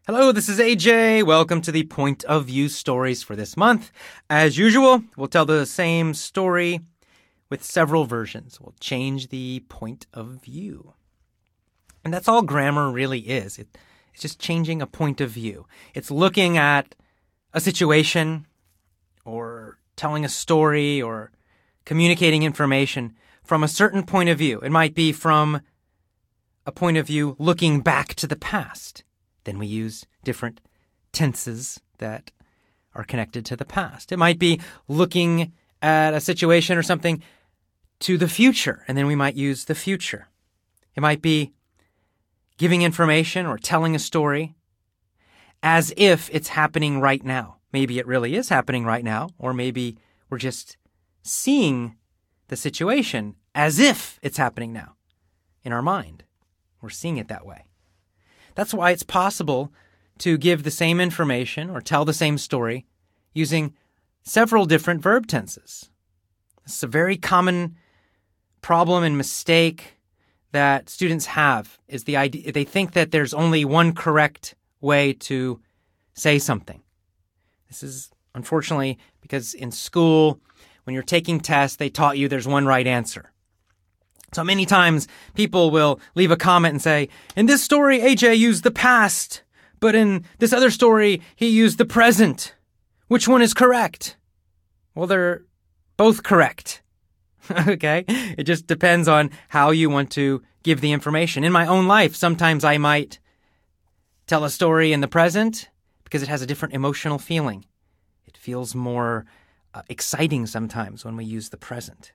Hello, this is AJ. Welcome to the Point of View stories for this month. As usual, we'll tell the same story with several versions. We'll change the point of view. And that's all grammar really is. It's just changing a point of view. It's looking at a situation or telling a story or communicating information from a certain point of view. It might be from a point of view looking back to the past. Then we use different tenses that are connected to the past. It might be looking at a situation or something to the future, and then we might use the future. It might be giving information or telling a story as if it's happening right now. Maybe it really is happening right now, or maybe we're just seeing the situation as if it's happening now in our mind. We're seeing it that way. That's why it's possible to give the same information or tell the same story using several different verb tenses. This is a very common problem and mistake that students have, is the idea they think that there's only one correct way to say something. This is unfortunately because in school, when you're taking tests, they taught you there's one right answer. So many times people will leave a comment and say, in this story, AJ used the past, but in this other story, he used the present. Which one is correct? Well, they're both correct. Okay? It just depends on how you want to give the information. In my own life, sometimes I might tell a story in the present because it has a different emotional feeling. It feels more exciting sometimes when we use the present.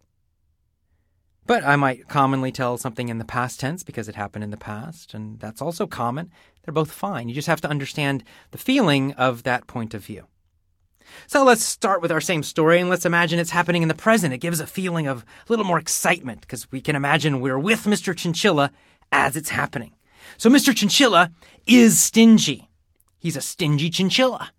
But I might commonly tell something in the past tense because it happened in the past, and that's also common. They're both fine. You just have to understand the feeling of that point of view. So let's start with our same story, and let's imagine it's happening in the present. It gives a feeling of a little more excitement because we can imagine we're with Mr. Chinchilla as it's happening. So Mr. Chinchilla is stingy. He's a stingy chinchilla.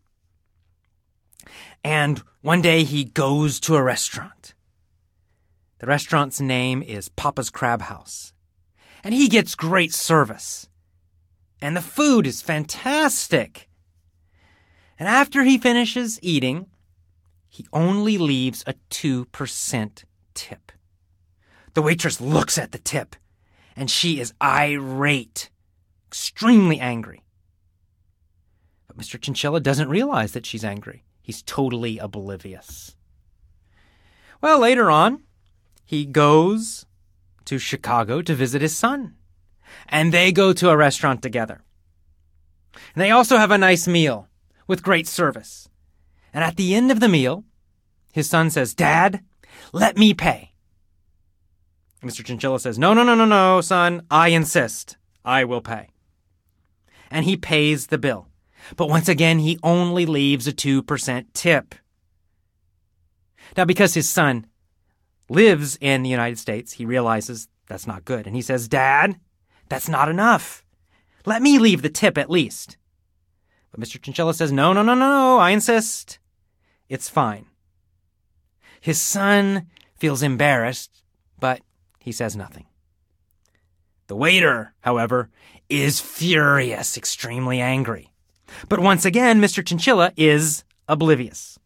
And one day he goes to a restaurant. The restaurant's name is Papa's Crab House. And he gets great service. And the food is fantastic. And after he finishes eating, he only leaves a 2% tip. The waitress looks at the tip, and she is irate, extremely angry. But Mr. Chinchilla doesn't realize that she's angry. He's totally oblivious. Well, later on, he goes to Chicago to visit his son. And they go to a restaurant together. And they also have a nice meal with great service. And at the end of the meal, his son says, "Dad, let me pay." Mr. Chinchilla says, No, son. I insist. I will pay. And he pays the bill. But once again, he only leaves a 2% tip. Now, because his son lives in the United States, he realizes that's not good. And he says, "Dad, that's not enough. Let me leave the tip at least." But Mr. Chinchilla says, No, I insist. It's fine. His son feels embarrassed, but he says nothing. The waiter, however, is furious, extremely angry. But once again, Mr. Chinchilla is oblivious.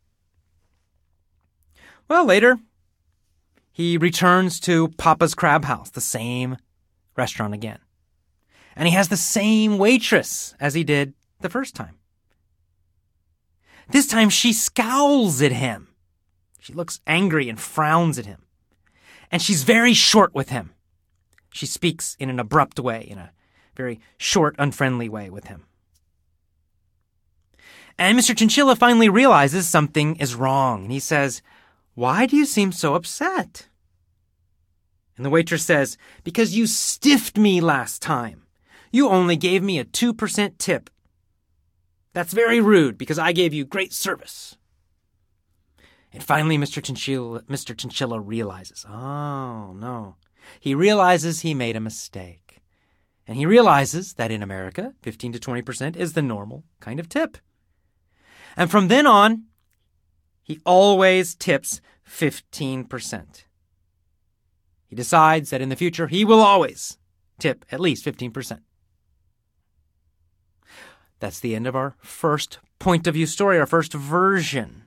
Well, later, he returns to Papa's Crab House, the same restaurant again. And he has the same waitress as he did the first time. This time she scowls at him. She looks angry and frowns at him. And she's very short with him. She speaks in an abrupt way, in a very short, unfriendly way with him. And Mr. Chinchilla finally realizes something is wrong. And he says, "Why do you seem so upset?" And the waitress says, "Because you stiffed me last time. You only gave me a 2% tip. That's very rude because I gave you great service." And finally, Mr. Chinchilla realizes, oh no. He realizes he made a mistake. And he realizes that in America, 15 to 20% is the normal kind of tip. And from then on, he always tips 15%. He decides that in the future, he will always tip at least 15%. That's the end of our first point of view story, our first version.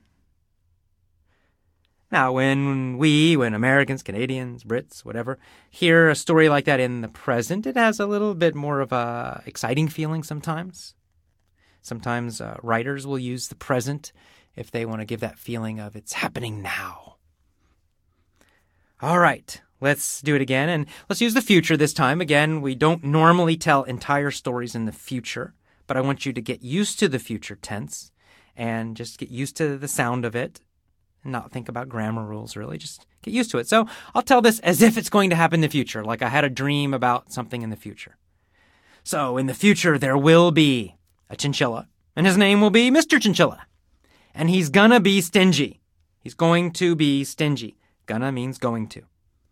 Now, when Americans, Canadians, Brits, whatever, hear a story like that in the present, it has a little bit more of a exciting feeling sometimes. Sometimes writers will use the present if they want to give that feeling of it's happening now. All right, let's do it again, and let's use the future this time. Again, we don't normally tell entire stories in the future, but I want you to get used to the future tense and just get used to the sound of it and not think about grammar rules, really. Just get used to it. So I'll tell this as if it's going to happen in the future, like I had a dream about something in the future. So in the future, there will be a chinchilla, and his name will be Mr. Chinchilla. And he's gonna be stingy. He's going to be stingy. Gonna means going to.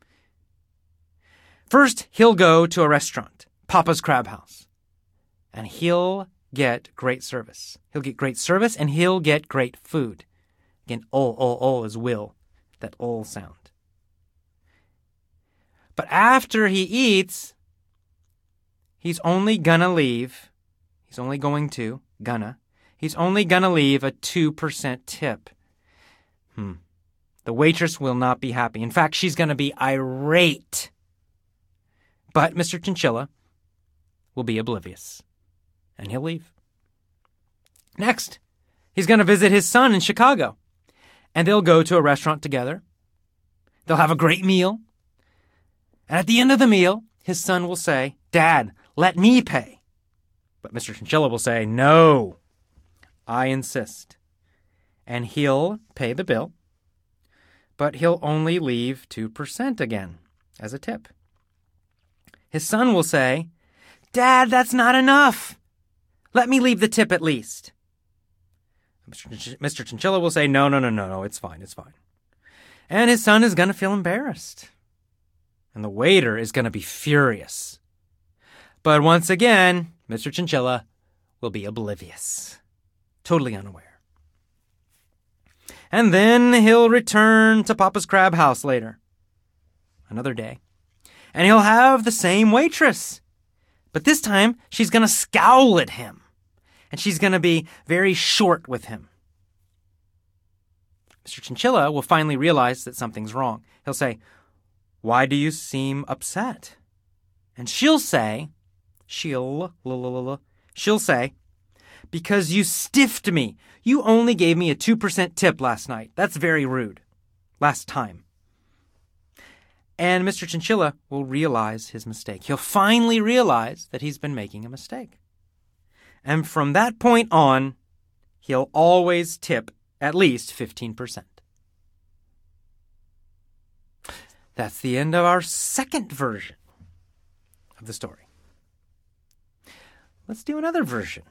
First, he'll go to a restaurant, Papa's Crab House, and he'll get great service. He'll get great service, and he'll get great food. Again, ol is will, that ol sound. But after he eats, he's only going to leave a 2% tip. The waitress will not be happy. In fact, she's going to be irate. But Mr. Chinchilla will be oblivious, and he'll leave. Next, he's going to visit his son in Chicago, and they'll go to a restaurant together. They'll have a great meal. And at the end of the meal, his son will say, "Dad, let me pay." But Mr. Chinchilla will say, "No, I insist." And he'll pay the bill, but he'll only leave 2% again as a tip. His son will say, "Dad, that's not enough. Let me leave the tip at least." Mr. Chinchilla will say, No, it's fine. And his son is going to feel embarrassed. And the waiter is going to be furious. But once again, Mr. Chinchilla will be oblivious, totally unaware. And then he'll return to Papa's Crab House later, another day, and he'll have the same waitress. But this time, she's going to scowl at him, and she's going to be very short with him. Mr. Chinchilla will finally realize that something's wrong. He'll say, "Why do you seem upset?" And she'll say, "Because you stiffed me. You only gave me a 2% tip last night. That's very rude. Last time." And Mr. Chinchilla will realize his mistake. He'll finally realize that he's been making a mistake. And from that point on, he'll always tip at least 15%. That's the end of our second version of the story. Let's do another version.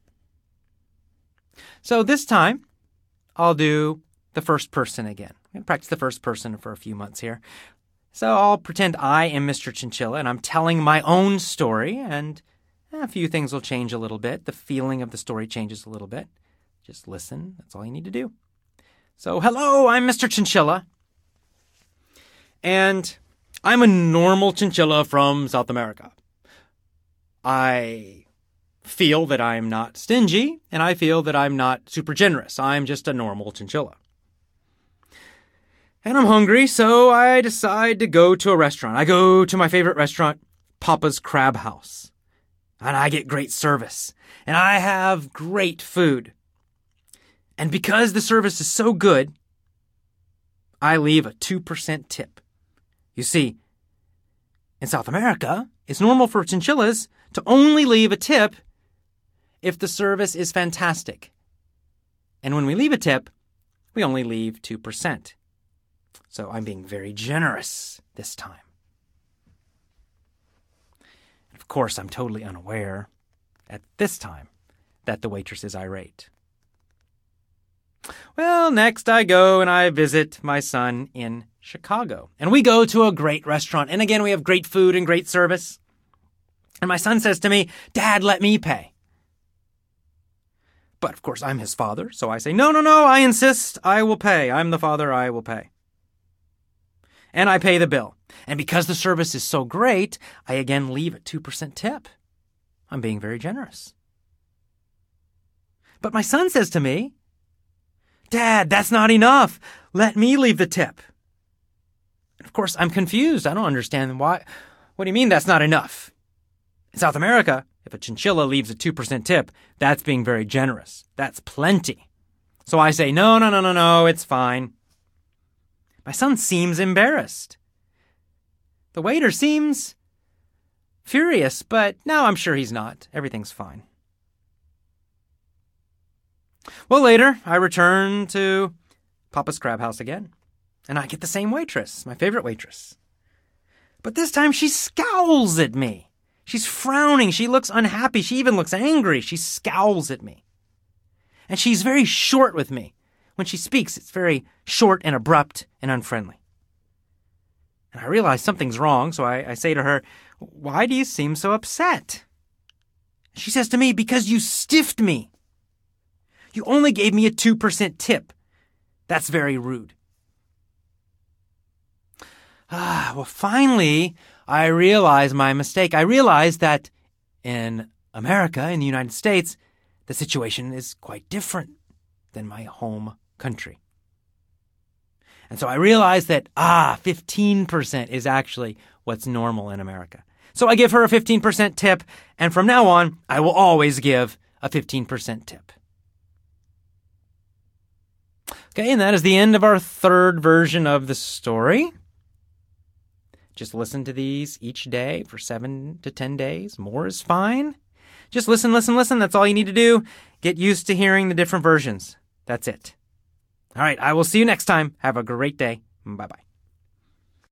So this time, I'll do the first person again. I'm going to practice the first person for a few months here. So I'll pretend I am Mr. Chinchilla, and I'm telling my own story, and a few things will change a little bit. The feeling of the story changes a little bit. Just listen. That's all you need to do. So, hello, I'm Mr. Chinchilla. And I'm a normal chinchilla from South America. I feel that I'm not stingy, and I feel that I'm not super generous. I'm just a normal chinchilla. And I'm hungry, so I decide to go to a restaurant. I go to my favorite restaurant, Papa's Crab House. And I get great service. And I have great food. And because the service is so good, I leave a 2% tip. You see, in South America, it's normal for chinchillas to only leave a tip if the service is fantastic. And when we leave a tip, we only leave 2%. So I'm being very generous this time. Of course, I'm totally unaware at this time that the waitress is irate. Well, next I go and I visit my son in Chicago. And we go to a great restaurant. And again, we have great food and great service. And my son says to me, "Dad, let me pay." But of course, I'm his father. So I say, no, I insist. I will pay. I'm the father. I will pay. And I pay the bill. And because the service is so great, I again leave a 2% tip. I'm being very generous. But my son says to me, "Dad, that's not enough. Let me leave the tip." Of course, I'm confused. I don't understand why. What do you mean that's not enough? In South America, if a chinchilla leaves a 2% tip, that's being very generous. That's plenty. So I say, no, it's fine. My son seems embarrassed. The waiter seems furious, but no, I'm sure he's not. Everything's fine. Well, later, I return to Papa's Crab House again, and I get the same waitress, my favorite waitress. But this time she scowls at me. She's frowning. She looks unhappy. She even looks angry. She scowls at me. And she's very short with me. When she speaks, it's very short and abrupt and unfriendly. And I realize something's wrong, so I say to her, "Why do you seem so upset?" She says to me, "Because you stiffed me. You only gave me a 2% tip. That's very rude." Well, finally, I realize my mistake. I realize that in America, in the United States, the situation is quite different than my home country. And so I realized that, 15% is actually what's normal in America. So I give her a 15% tip, and from now on, I will always give a 15% tip. Okay, and that is the end of our third version of the story. Just listen to these each day for 7 to 10 days. More is fine. Just listen. That's all you need to do. Get used to hearing the different versions. That's it. All right, I will see you next time. Have a great day. Bye-bye.